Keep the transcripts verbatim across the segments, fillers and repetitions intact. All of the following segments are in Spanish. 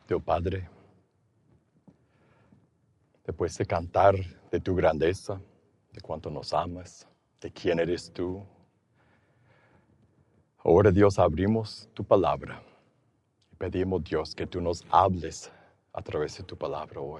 Dios Padre, después de cantar de tu grandeza, de cuánto nos amas, de quién eres tú, ahora Dios abrimos tu palabra y pedimos Dios que tú nos hables a través de tu palabra hoy.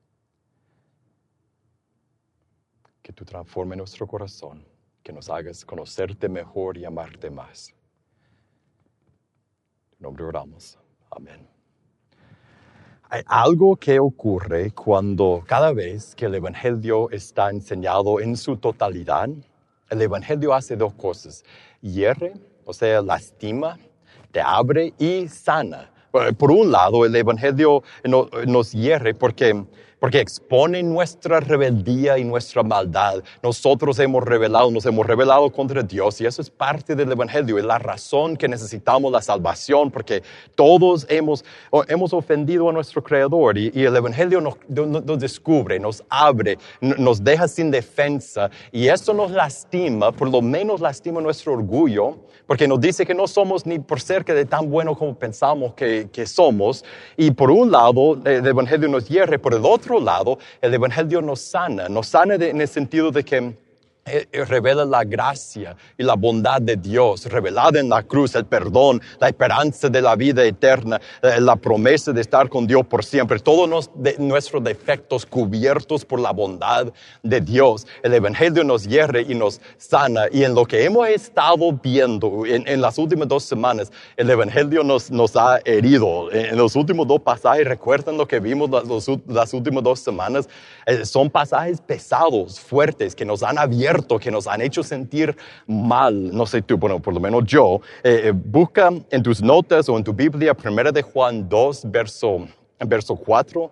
Que tú transformes nuestro corazón, que nos hagas conocerte mejor y amarte más. En tu nombre oramos. Amén. Hay algo que ocurre cuando cada vez que el Evangelio está enseñado en su totalidad, el Evangelio hace dos cosas. Hiere, o sea, lastima, te abre y sana. Por un lado, el Evangelio nos hiere porque, porque expone nuestra rebeldía y nuestra maldad. Nosotros hemos rebelado, nos hemos rebelado contra Dios y eso es parte del Evangelio. Es la razón que necesitamos la salvación porque todos hemos, hemos ofendido a nuestro Creador y, y el Evangelio nos, nos descubre, nos abre, nos deja sin defensa y eso nos lastima, por lo menos lastima nuestro orgullo, porque nos dice que no somos ni por cerca de tan buenos como pensamos que, que somos. Y por un lado, el Evangelio nos hiere, por el otro lado, el Evangelio nos sana. Nos sana de, en el sentido de que revela la gracia y la bondad de Dios, revelada en la cruz, el perdón, la esperanza de la vida eterna, la promesa de estar con Dios por siempre, todos nos, de, nuestros defectos cubiertos por la bondad de Dios. El Evangelio nos hiere y nos sana. Y en lo que hemos estado viendo en, en las últimas dos semanas, el Evangelio nos, nos ha herido. En los últimos dos pasajes, recuerdan lo que vimos las, los, las últimas dos semanas, eh, son pasajes pesados, fuertes, que nos han abierto, que nos han hecho sentir mal. No sé tú, bueno, por lo menos yo. Eh, busca en tus notas o en tu Biblia, primera de Juan dos, verso, verso cuatro.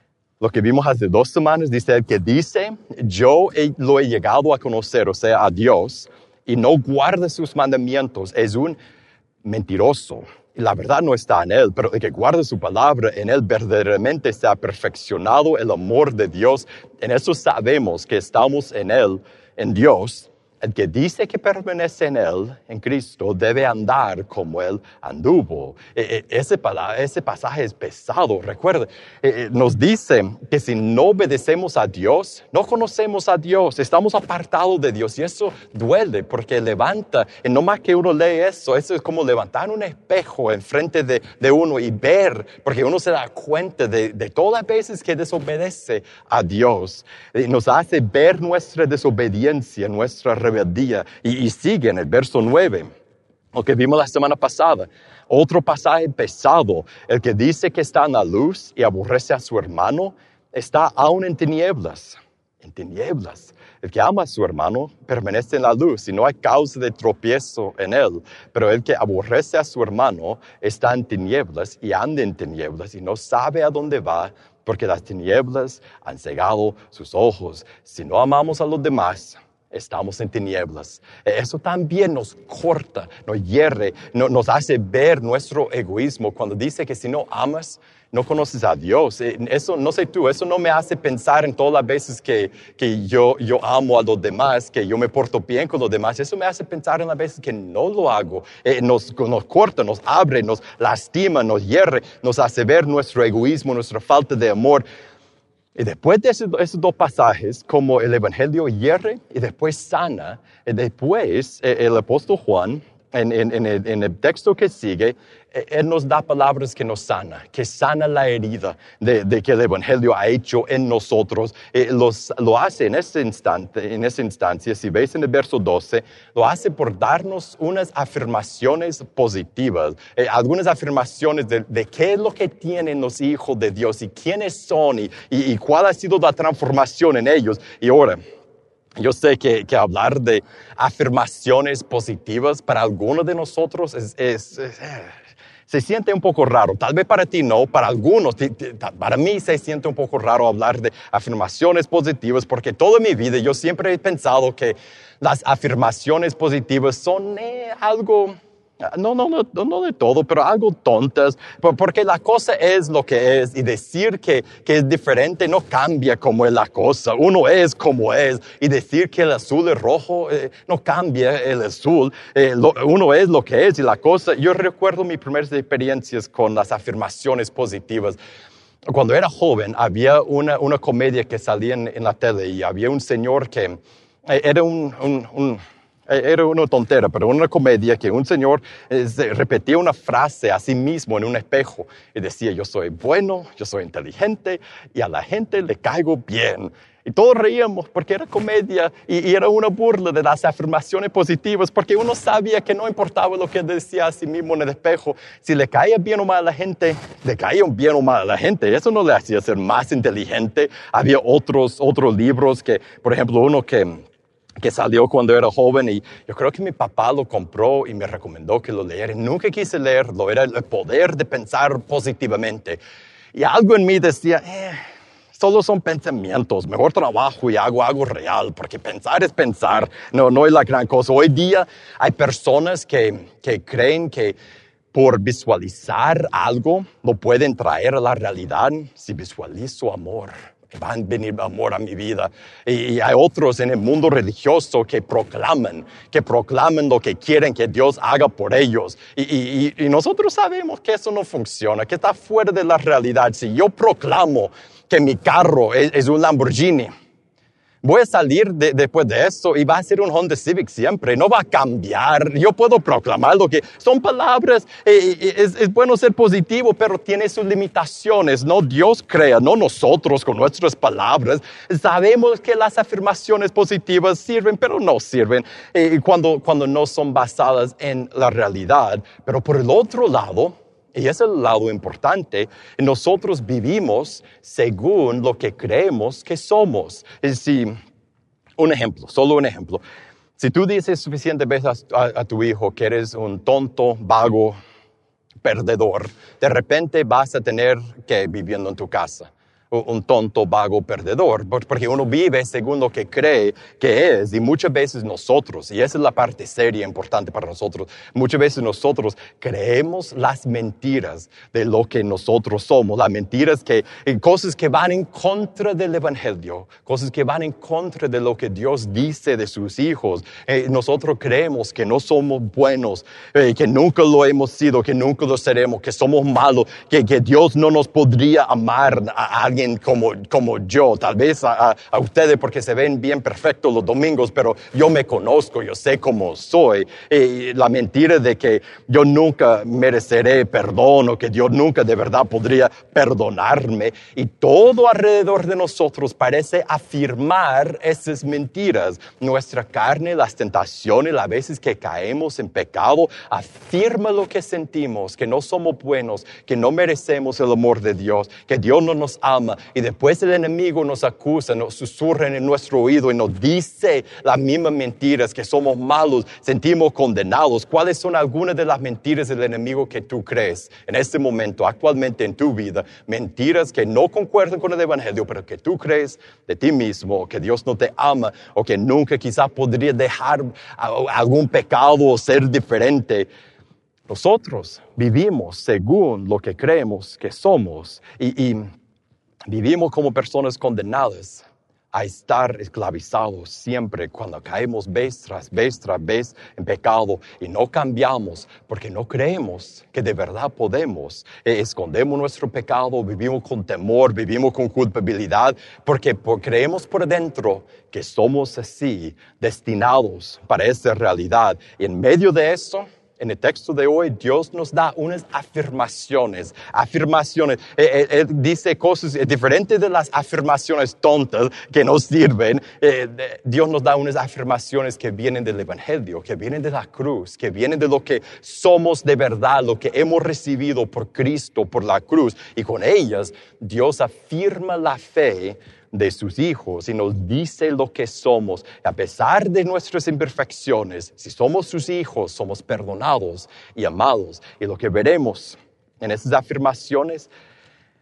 Lo que vimos hace dos semanas, dice el que dice, yo he, lo he llegado a conocer, o sea, a Dios, y no guarda sus mandamientos, es un mentiroso. Y la verdad no está en él, pero el que guarda su palabra, en él verdaderamente se ha perfeccionado el amor de Dios. En eso sabemos que estamos en él, en Dios. El que dice que permanece en él, en Cristo, debe andar como él anduvo. Ese, ese pasaje es pesado. Recuerda, nos dice que si no obedecemos a Dios, no conocemos a Dios, estamos apartados de Dios. Y eso duele porque levanta, y no más que uno lee eso, eso es como levantar un espejo enfrente de, de uno y ver, porque uno se da cuenta de, de todas las veces que desobedece a Dios. Y nos hace ver nuestra desobediencia, nuestra rebeldía. Y, y sigue en el verso nueve, lo que vimos la semana pasada. Otro pasaje pesado, el que dice que está en la luz y aborrece a su hermano, está aún en tinieblas. En tinieblas. El que ama a su hermano permanece en la luz y no hay causa de tropiezo en él. Pero el que aborrece a su hermano está en tinieblas y anda en tinieblas y no sabe a dónde va, porque las tinieblas han cegado sus ojos. Si no amamos a los demás, estamos en tinieblas. Eso también nos corta, nos hiere, no, nos hace ver nuestro egoísmo. Cuando dice que si no amas, no conoces a Dios. Eso, no sé tú, eso no me hace pensar en todas las veces que, que yo, yo amo a los demás, que yo me porto bien con los demás. Eso me hace pensar en las veces que no lo hago. Eh, nos, nos corta, nos abre, nos lastima, nos hiere, nos hace ver nuestro egoísmo, nuestra falta de amor. Y después de esos, esos dos pasajes, como el Evangelio hiere y después sana, y después eh, el apóstol Juan, en, en, en, el, en el texto que sigue, eh, él nos da palabras que nos sana, que sana la herida de, de que el Evangelio ha hecho en nosotros. Eh, los, lo hace en ese instante, en esa instancia, si veis en el verso doce, lo hace por darnos unas afirmaciones positivas, eh, algunas afirmaciones de, de qué es lo que tienen los hijos de Dios y quiénes son y, y, y cuál ha sido la transformación en ellos. Y ahora, yo sé que, que hablar de afirmaciones positivas para algunos de nosotros es, es, es, se siente un poco raro. Tal vez para ti no, para algunos, para mí se siente un poco raro hablar de afirmaciones positivas porque toda mi vida yo siempre he pensado que las afirmaciones positivas son eh, algo No, no, no, no de todo, pero algo tontas, porque la cosa es lo que es y decir que, que es diferente no cambia como es la cosa. Uno es como es y decir que el azul es rojo eh, no cambia el azul. Eh, lo, uno es lo que es y la cosa. Yo recuerdo mis primeras experiencias con las afirmaciones positivas. Cuando era joven había una, una comedia que salía en, en la tele y había un señor que eh, era un... un, un Era una tontera, pero una comedia que un señor eh, repetía una frase a sí mismo en un espejo y decía, yo soy bueno, yo soy inteligente y a la gente le caigo bien. Y todos reíamos porque era comedia y, y era una burla de las afirmaciones positivas porque uno sabía que no importaba lo que decía a sí mismo en el espejo. Si le caía bien o mal a la gente, le caía bien o mal a la gente. Eso no le hacía ser más inteligente. Había otros, otros libros que, por ejemplo, uno que... que salió cuando era joven y yo creo que mi papá lo compró y me recomendó que lo leyera. Nunca quise leerlo, era el poder de pensar positivamente. Y algo en mí decía, eh, solo son pensamientos, mejor trabajo y hago algo real, porque pensar es pensar, no, no es la gran cosa. Hoy día hay personas que, que creen que por visualizar algo lo pueden traer a la realidad. Si visualizo amor, va a venir amor a mi vida. Y hay otros en el mundo religioso que proclaman, que proclaman lo que quieren que Dios haga por ellos. Y, y, y nosotros sabemos que eso no funciona, que está fuera de la realidad. Si yo proclamo que mi carro es, es un Lamborghini, voy a salir de, después de eso y va a ser un Honda Civic siempre, no va a cambiar. Yo puedo proclamar lo que son palabras, eh, eh, es, es bueno ser positivo, pero tiene sus limitaciones. No Dios crea, no nosotros con nuestras palabras. Sabemos que las afirmaciones positivas sirven, pero no sirven eh, cuando, cuando no son basadas en la realidad. Pero por el otro lado, y es el lado importante, nosotros vivimos según lo que creemos que somos. Es decir, un ejemplo, solo un ejemplo. Si tú dices suficientes veces a, a tu hijo que eres un tonto, vago, perdedor, de repente vas a tener que viviendo en tu casa. Un tonto, vago, perdedor, porque uno vive según lo que cree que es, y muchas veces nosotros, y esa es la parte seria importante para nosotros, muchas veces nosotros creemos las mentiras de lo que nosotros somos, las mentiras que, cosas que van en contra del evangelio, cosas que van en contra de lo que Dios dice de sus hijos. Eh, nosotros creemos que no somos buenos, eh, que nunca lo hemos sido, que nunca lo seremos, que somos malos, que, que Dios no nos podría amar a alguien como, como yo, tal vez a, a ustedes porque se ven bien perfectos los domingos, pero yo me conozco, yo sé cómo soy. Y la mentira de que yo nunca mereceré perdón o que Dios nunca de verdad podría perdonarme. Y todo alrededor de nosotros parece afirmar esas mentiras. Nuestra carne, las tentaciones, las veces que caemos en pecado, afirma lo que sentimos, que no somos buenos, que no merecemos el amor de Dios, que Dios no nos ama. Y después el enemigo nos acusa, nos susurra en nuestro oído y nos dice las mismas mentiras, que somos malos, sentimos condenados. ¿Cuáles son algunas de las mentiras del enemigo que tú crees en este momento, actualmente en tu vida? Mentiras que no concuerdan con el evangelio, pero que tú crees de ti mismo, que Dios no te ama, o que nunca quizás podría dejar algún pecado o ser diferente. Nosotros vivimos según lo que creemos que somos y, y vivimos como personas condenadas a estar esclavizados siempre cuando caemos vez tras vez tras vez en pecado y no cambiamos porque no creemos que de verdad podemos. Eh, escondemos nuestro pecado, vivimos con temor, vivimos con culpabilidad porque por, creemos por dentro que somos así, destinados para esa realidad. Y en medio de eso, en el texto de hoy, Dios nos da unas afirmaciones, afirmaciones. Él, él dice cosas diferentes de las afirmaciones tontas que nos sirven. Eh, Dios nos da unas afirmaciones que vienen del evangelio, que vienen de la cruz, que vienen de lo que somos de verdad, lo que hemos recibido por Cristo, por la cruz. Y con ellas, Dios afirma la fe de sus hijos y nos dice lo que somos. A pesar de nuestras imperfecciones, si somos sus hijos, somos perdonados y amados. Y lo que veremos en esas afirmaciones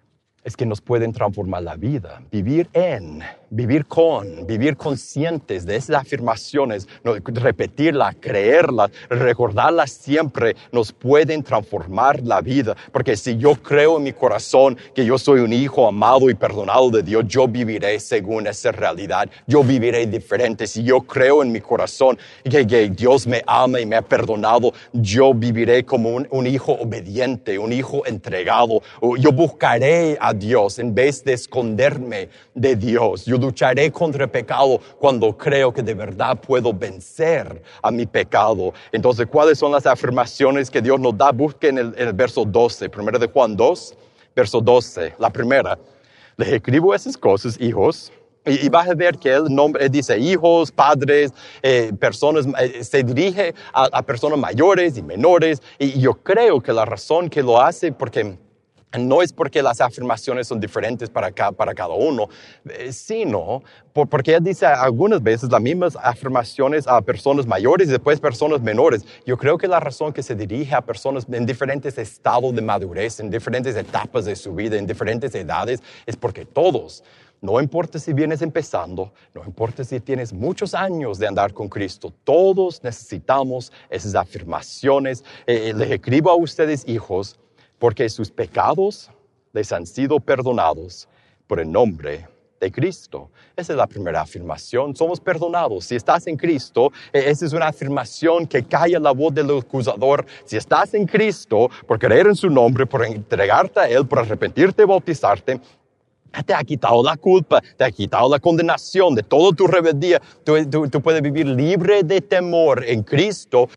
es que nos pueden transformar la vida. Vivir en, vivir con, vivir conscientes de esas afirmaciones, no, repetirlas, creerlas, recordarlas siempre, nos pueden transformar la vida. Porque si yo creo en mi corazón que yo soy un hijo amado y perdonado de Dios, yo viviré según esa realidad. Yo viviré diferente. Si yo creo en mi corazón que, que Dios me ama y me ha perdonado, yo viviré como un, un hijo obediente, un hijo entregado. Yo buscaré a Dios en vez de esconderme de Dios. Yo lucharé contra el pecado cuando creo que de verdad puedo vencer a mi pecado. Entonces, ¿cuáles son las afirmaciones que Dios nos da? Busquen el, el verso doce, primero de Juan dos, verso doce. La primera, les escribo esas cosas, hijos. Y, y vas a ver que el nombre dice hijos, padres, eh, personas, eh, se dirige a, a personas mayores y menores. Y yo creo que la razón que lo hace, porque no es porque las afirmaciones son diferentes para cada, para cada uno, eh, sino por, porque él dice algunas veces las mismas afirmaciones a personas mayores y después personas menores. Yo creo que la razón que se dirige a personas en diferentes estados de madurez, en diferentes etapas de su vida, en diferentes edades, es porque todos, no importa si vienes empezando, no importa si tienes muchos años de andar con Cristo, todos necesitamos esas afirmaciones. Eh, les escribo a ustedes, hijos, porque sus pecados les han sido perdonados por el nombre de Cristo. Esa es la primera afirmación. Somos perdonados. Si estás en Cristo, esa es una afirmación que calla la voz del acusador. Si estás en Cristo, por creer en su nombre, por entregarte a Él, por arrepentirte y bautizarte, te ha quitado la culpa, te ha quitado la condenación de toda tu rebeldía. Tú, tú, tú puedes vivir libre de temor en Cristo.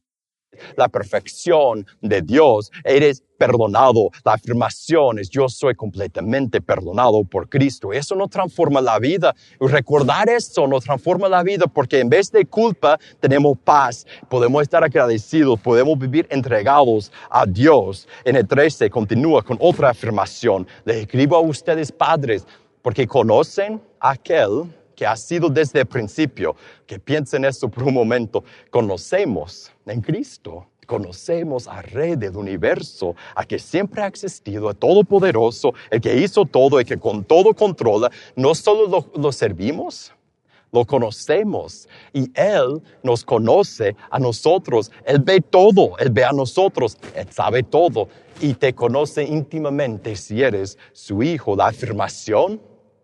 La perfección de Dios, eres perdonado. La afirmación es yo soy completamente perdonado por Cristo. Eso no transforma la vida. Recordar eso no transforma la vida porque en vez de culpa tenemos paz. Podemos estar agradecidos, podemos vivir entregados a Dios. En el trece continúa con otra afirmación. Les escribo a ustedes padres porque conocen a aquel que ha sido desde el principio, que piensen eso por un momento. Conocemos en Cristo, conocemos al Rey del universo, a que siempre ha existido, el Todopoderoso, el que hizo todo, el que con todo controla. No solo lo, lo servimos, lo conocemos y Él nos conoce a nosotros. Él ve todo, Él ve a nosotros, Él sabe todo y te conoce íntimamente si eres su hijo. La afirmación: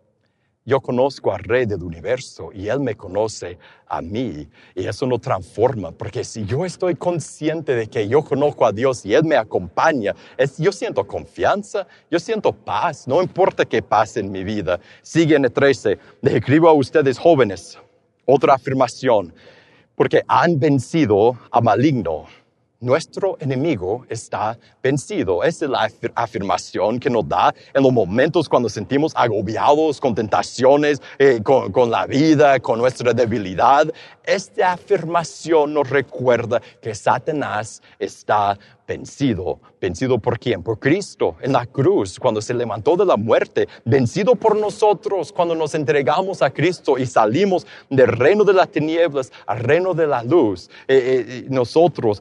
yo conozco al Rey del universo y Él me conoce a mí. Y eso no transforma, porque si yo estoy consciente de que yo conozco a Dios y Él me acompaña, es, yo siento confianza, yo siento paz, no importa qué pase en mi vida. Sigue en el trece, les escribo a ustedes jóvenes, otra afirmación, porque han vencido al maligno. Nuestro enemigo está vencido. Esa es la afirmación que nos da en los momentos cuando sentimos agobiados con tentaciones, eh, con, con la vida, con nuestra debilidad. Esta afirmación nos recuerda que Satanás está vencido. ¿Vencido por quién? Por Cristo en la cruz, cuando se levantó de la muerte. Vencido por nosotros cuando nos entregamos a Cristo y salimos del reino de las tinieblas al reino de la luz. Eh, eh, nosotros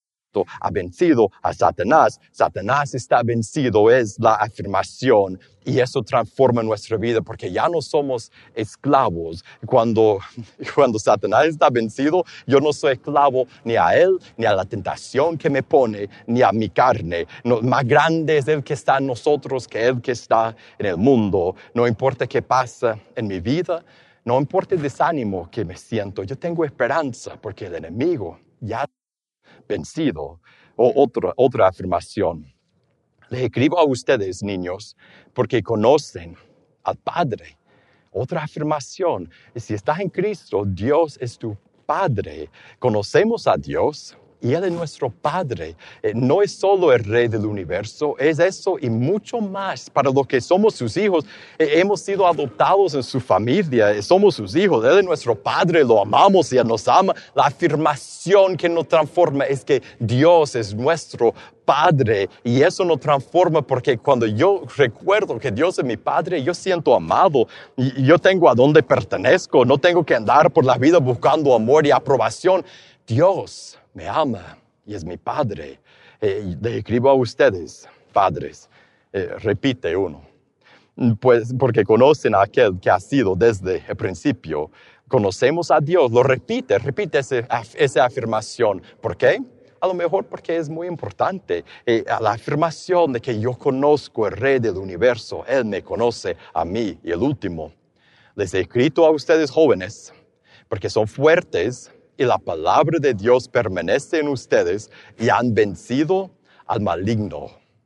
ha vencido a Satanás. Satanás está vencido, es la afirmación. Y eso transforma nuestra vida porque ya no somos esclavos. Cuando, cuando Satanás está vencido, yo no soy esclavo ni a él, ni a la tentación que me pone, ni a mi carne. No, más grande es el que está en nosotros que el que está en el mundo. No importa qué pasa en mi vida, no importa el desánimo que me siento, yo tengo esperanza porque el enemigo ya vencido. O otra, otra afirmación. Les escribo a ustedes, niños, porque conocen al Padre. Otra afirmación. Si estás en Cristo, Dios es tu Padre. Conocemos a Dios y Él es nuestro Padre. Eh, no es solo el Rey del universo, es eso y mucho más. Para los que somos sus hijos, eh, hemos sido adoptados en su familia, eh, somos sus hijos. Él es nuestro Padre, lo amamos y Él nos ama. La afirmación que nos transforma es que Dios es nuestro Padre y eso nos transforma porque cuando yo recuerdo que Dios es mi Padre, yo siento amado y yo tengo a dónde pertenezco, no tengo que andar por la vida buscando amor y aprobación. Dios me ama y es mi Padre. Eh, le escribo a ustedes, padres, eh, repite uno. pues porque conocen a aquel que ha sido desde el principio. Conocemos a Dios, lo repite, repite ese, esa afirmación. ¿Por qué? A lo mejor porque es muy importante. Eh, la afirmación de que yo conozco al Rey del universo, Él me conoce a mí. Y el último, les he escrito a ustedes jóvenes, porque son fuertes y la palabra de Dios permanece en ustedes y han vencido al maligno.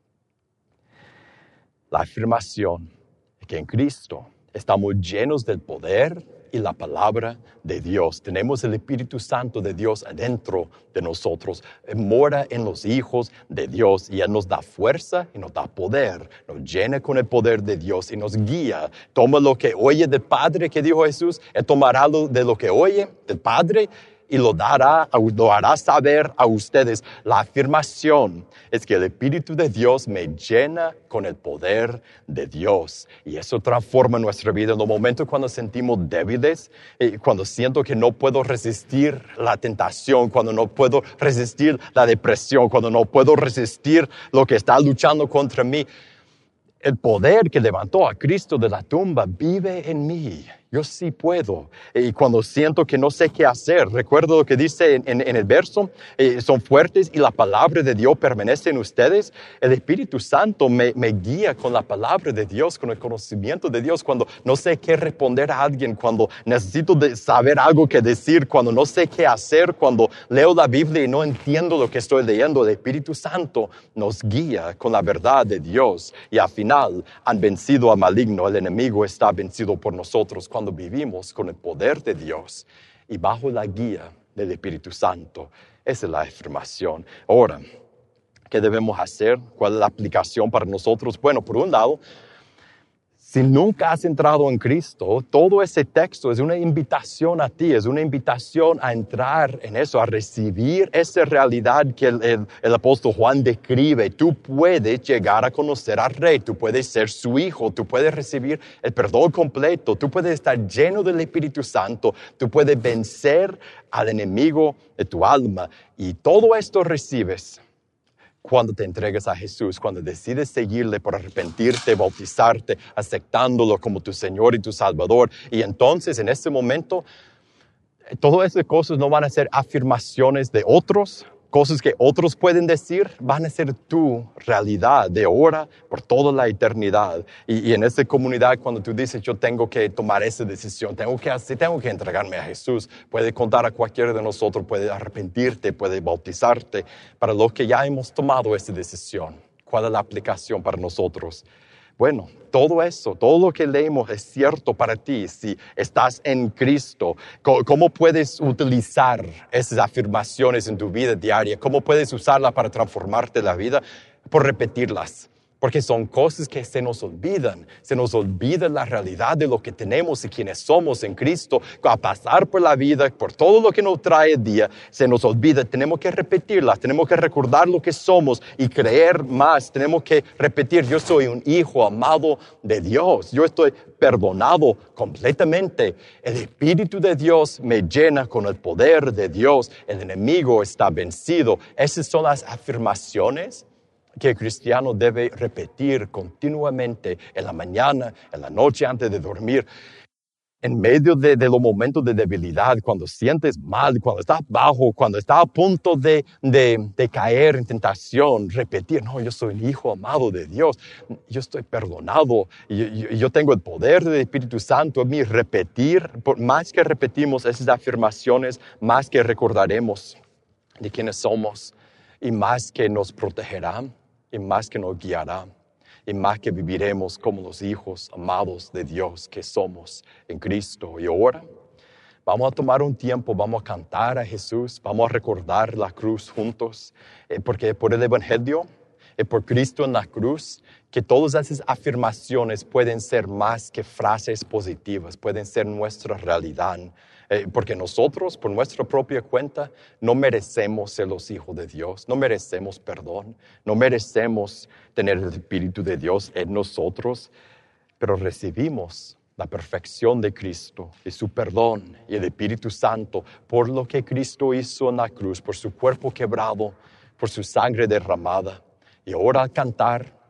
La afirmación de que en Cristo estamos llenos del poder y la palabra de Dios. Tenemos el Espíritu Santo de Dios adentro de nosotros. Mora en los hijos de Dios y Él nos da fuerza y nos da poder. Nos llena con el poder de Dios y nos guía. Toma lo que oye del Padre, que dijo Jesús. Él tomará lo de lo que oye del Padre y lo dará, lo hará saber a ustedes. La afirmación es que el Espíritu de Dios me llena con el poder de Dios. Y eso transforma nuestra vida en los momentos cuando sentimos débiles, eh, cuando siento que no puedo resistir la tentación, cuando no puedo resistir la depresión, cuando no puedo resistir lo que está luchando contra mí. El poder que levantó a Cristo de la tumba vive en mí. Yo sí puedo. Y cuando siento que no sé qué hacer, recuerdo lo que dice en, en, en el verso, eh, son fuertes y la palabra de Dios permanece en ustedes. El Espíritu Santo me, me guía con la palabra de Dios, con el conocimiento de Dios, cuando no sé qué responder a alguien, cuando necesito de saber algo que decir, cuando no sé qué hacer, cuando leo la Biblia y no entiendo lo que estoy leyendo. El Espíritu Santo nos guía con la verdad de Dios y al final han vencido al maligno. El enemigo está vencido por nosotros cuando vivimos con el poder de Dios y bajo la guía del Espíritu Santo. Esa es la afirmación. Ahora, ¿qué debemos hacer? ¿Cuál es la aplicación para nosotros? Bueno, por un lado, si nunca has entrado en Cristo, todo ese texto es una invitación a ti, es una invitación a entrar en eso, a recibir esa realidad que el, el, el apóstol Juan describe. Tú puedes llegar a conocer al Rey, tú puedes ser su hijo, tú puedes recibir el perdón completo, tú puedes estar lleno del Espíritu Santo, tú puedes vencer al enemigo de tu alma. Y todo esto recibes cuando te entregas a Jesús, cuando decides seguirle por arrepentirte, bautizarte, aceptándolo como tu Señor y tu Salvador. Y entonces, en ese momento, todas esas cosas no van a ser afirmaciones de otros, cosas que otros pueden decir, van a ser tu realidad de ahora por toda la eternidad. Y, y en esa comunidad, cuando tú dices, yo tengo que tomar esa decisión, tengo que hacer, tengo que entregarme a Jesús, puede contar a cualquiera de nosotros, puede arrepentirte, puede bautizarte. Para los que ya hemos tomado esa decisión, ¿cuál es la aplicación para nosotros? Bueno, todo eso, todo lo que leemos es cierto para ti si estás en Cristo. ¿Cómo puedes utilizar esas afirmaciones en tu vida diaria? ¿Cómo puedes usarlas para transformarte la vida? Por repetirlas. Porque son cosas que se nos olvidan. Se nos olvida la realidad de lo que tenemos y quienes somos en Cristo. A pasar por la vida, por todo lo que nos trae el día, se nos olvida. Tenemos que repetirlas. Tenemos que recordar lo que somos y creer más. Tenemos que repetir, yo soy un hijo amado de Dios. Yo estoy perdonado completamente. El Espíritu de Dios me llena con el poder de Dios. El enemigo está vencido. Esas son las afirmaciones que el cristiano debe repetir continuamente en la mañana, en la noche antes de dormir. En medio de, de los momentos de debilidad, cuando sientes mal, cuando estás bajo, cuando estás a punto de, de, de caer en tentación, repetir, no, yo soy el hijo amado de Dios, yo estoy perdonado, y yo, yo tengo el poder del Espíritu Santo en mí. Repetir, por más que repetimos esas afirmaciones, más que recordaremos de quiénes somos y más que nos protegerán. Y más que nos guiará, y más que viviremos como los hijos amados de Dios que somos en Cristo. Y ahora vamos a tomar un tiempo, vamos a cantar a Jesús, vamos a recordar la cruz juntos, eh, porque por el Evangelio, eh, por Cristo en la cruz, que todas esas afirmaciones pueden ser más que frases positivas, pueden ser nuestra realidad. Eh, porque nosotros, por nuestra propia cuenta, no merecemos ser los hijos de Dios, no merecemos perdón, no merecemos tener el Espíritu de Dios en nosotros, pero recibimos la perfección de Cristo y su perdón y el Espíritu Santo por lo que Cristo hizo en la cruz, por su cuerpo quebrado, por su sangre derramada. Y ahora al cantar,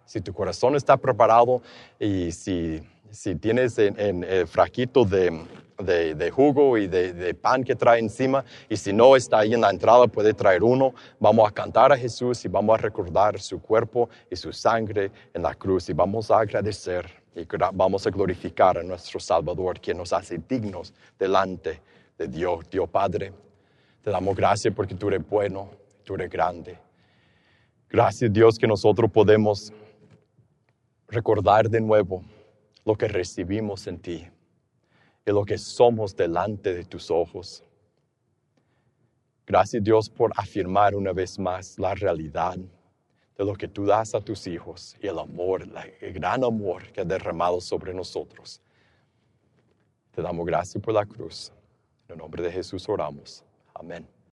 Si tu corazón está preparado y si, si tienes en, en el fraquito de, de, de jugo y de, de pan que trae encima, y si no está ahí en la entrada, puede traer uno. Vamos a cantar a Jesús y vamos a recordar su cuerpo y su sangre en la cruz y vamos a agradecer y vamos a glorificar a nuestro Salvador, quien nos hace dignos delante de Dios. Dios Padre, te damos gracias porque tú eres bueno, tú eres grande. Gracias, Dios, que nosotros podemos recordar de nuevo lo que recibimos en ti y lo que somos delante de tus ojos. Gracias, Dios, por afirmar una vez más la realidad de lo que tú das a tus hijos y el amor, el gran amor que has derramado sobre nosotros. Te damos gracias por la cruz. En el nombre de Jesús oramos. Amén.